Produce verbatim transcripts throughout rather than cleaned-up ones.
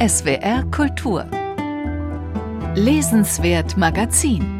S W R Kultur Lesenswert Magazin.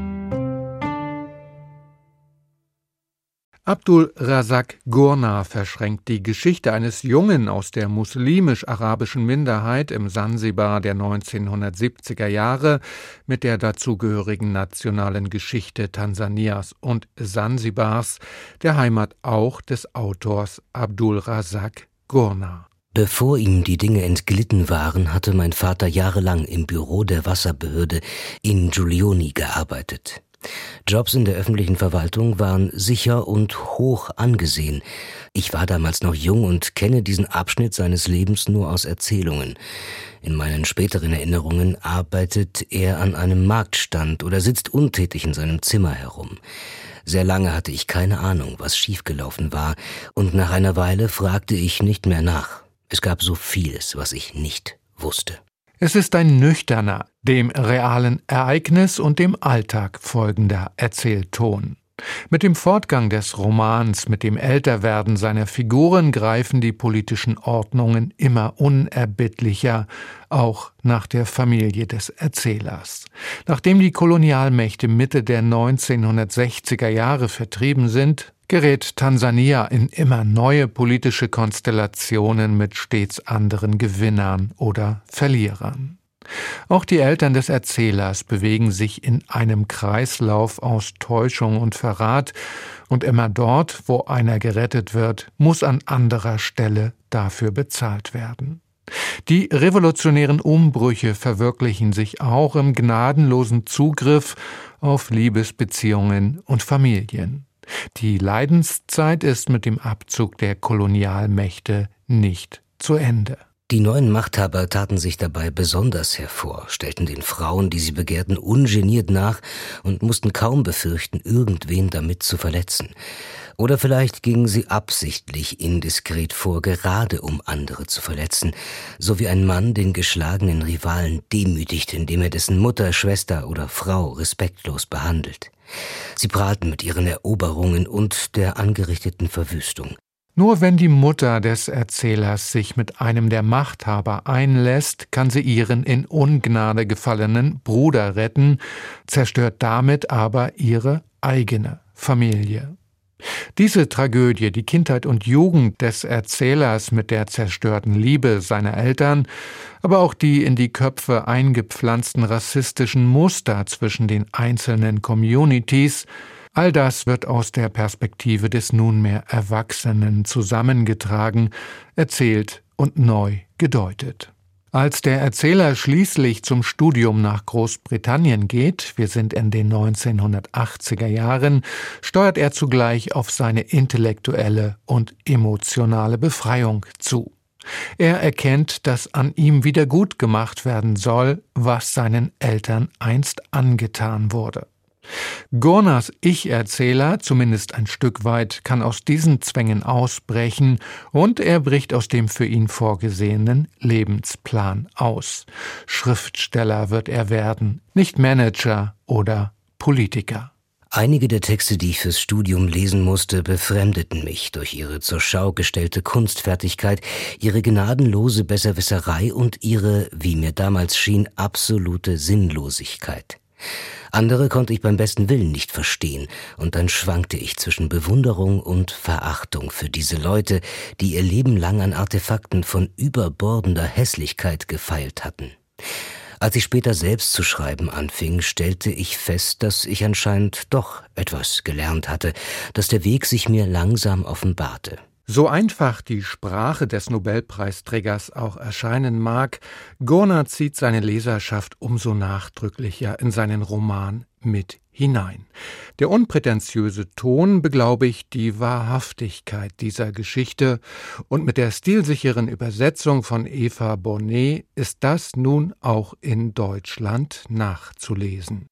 Abdul Razak Gurnah verschränkt die Geschichte eines Jungen aus der muslimisch-arabischen Minderheit im Sansibar der neunzehnhundertsiebziger Jahre mit der dazugehörigen nationalen Geschichte Tansanias und Sansibars, der Heimat auch des Autors Abdul Razak Gurnah. Bevor ihm die Dinge entglitten waren, hatte mein Vater jahrelang im Büro der Wasserbehörde in Giulioni gearbeitet. Jobs in der öffentlichen Verwaltung waren sicher und hoch angesehen. Ich war damals noch jung und kenne diesen Abschnitt seines Lebens nur aus Erzählungen. In meinen späteren Erinnerungen arbeitet er an einem Marktstand oder sitzt untätig in seinem Zimmer herum. Sehr lange hatte ich keine Ahnung, was schiefgelaufen war, und nach einer Weile fragte ich nicht mehr nach. Es gab so vieles, was ich nicht wusste. Es ist ein nüchterner, dem realen Ereignis und dem Alltag folgender Erzählton. Mit dem Fortgang des Romans, mit dem Älterwerden seiner Figuren greifen die politischen Ordnungen immer unerbittlicher, auch nach der Familie des Erzählers. Nachdem die Kolonialmächte Mitte der neunzehnhundertsechziger Jahre vertrieben sind, gerät Tansania in immer neue politische Konstellationen mit stets anderen Gewinnern oder Verlierern. Auch die Eltern des Erzählers bewegen sich in einem Kreislauf aus Täuschung und Verrat, und immer dort, wo einer gerettet wird, muss an anderer Stelle dafür bezahlt werden. Die revolutionären Umbrüche verwirklichen sich auch im gnadenlosen Zugriff auf Liebesbeziehungen und Familien. Die Leidenszeit ist mit dem Abzug der Kolonialmächte nicht zu Ende. Die neuen Machthaber taten sich dabei besonders hervor, stellten den Frauen, die sie begehrten, ungeniert nach und mussten kaum befürchten, irgendwen damit zu verletzen. Oder vielleicht gingen sie absichtlich indiskret vor, gerade um andere zu verletzen, so wie ein Mann den geschlagenen Rivalen demütigt, indem er dessen Mutter, Schwester oder Frau respektlos behandelt. Sie prahlten mit ihren Eroberungen und der angerichteten Verwüstung. Nur wenn die Mutter des Erzählers sich mit einem der Machthaber einlässt, kann sie ihren in Ungnade gefallenen Bruder retten, zerstört damit aber ihre eigene Familie. Diese Tragödie, die Kindheit und Jugend des Erzählers mit der zerstörten Liebe seiner Eltern, aber auch die in die Köpfe eingepflanzten rassistischen Muster zwischen den einzelnen Communities, all das wird aus der Perspektive des nunmehr Erwachsenen zusammengetragen, erzählt und neu gedeutet. Als der Erzähler schließlich zum Studium nach Großbritannien geht, wir sind in den neunzehnhundertachtziger Jahren, steuert er zugleich auf seine intellektuelle und emotionale Befreiung zu. Er erkennt, dass an ihm wieder gut gemacht werden soll, was seinen Eltern einst angetan wurde. Gurnahs Ich-Erzähler, zumindest ein Stück weit, kann aus diesen Zwängen ausbrechen und er bricht aus dem für ihn vorgesehenen Lebensplan aus. Schriftsteller wird er werden, nicht Manager oder Politiker. Einige der Texte, die ich fürs Studium lesen musste, befremdeten mich durch ihre zur Schau gestellte Kunstfertigkeit, ihre gnadenlose Besserwisserei und ihre, wie mir damals schien, absolute Sinnlosigkeit. Andere konnte ich beim besten Willen nicht verstehen, und dann schwankte ich zwischen Bewunderung und Verachtung für diese Leute, die ihr Leben lang an Artefakten von überbordender Hässlichkeit gefeilt hatten. Als ich später selbst zu schreiben anfing, stellte ich fest, dass ich anscheinend doch etwas gelernt hatte, dass der Weg sich mir langsam offenbarte. So einfach die Sprache des Nobelpreisträgers auch erscheinen mag, Gurnah zieht seine Leserschaft umso nachdrücklicher in seinen Roman mit hinein. Der unprätentiöse Ton beglaubigt die Wahrhaftigkeit dieser Geschichte, und mit der stilsicheren Übersetzung von Eva Bonnet ist das nun auch in Deutschland nachzulesen.